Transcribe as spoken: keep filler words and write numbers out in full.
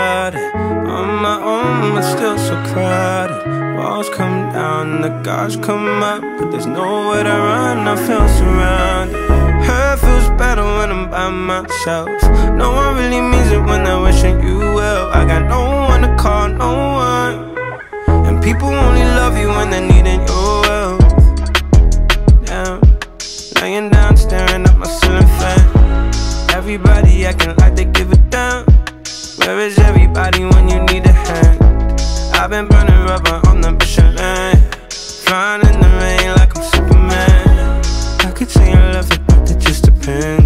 started on my own, but still so crowded. Walls come down and the guards come up, but there's nowhere to run, I feel surrounded. Hurt feels better when I'm by myself. No one really means it when they're wishing you well. I got no one to call, no one. And people only love you when they're needing your wealth. Damn, laying down staring at my ceiling fan. Everybody acting like they give a damn. Where is everybody when you need a hand? I've been burning rubber on the Michelin, flying in the rain like I'm Superman. I could say I love it, but it just depends.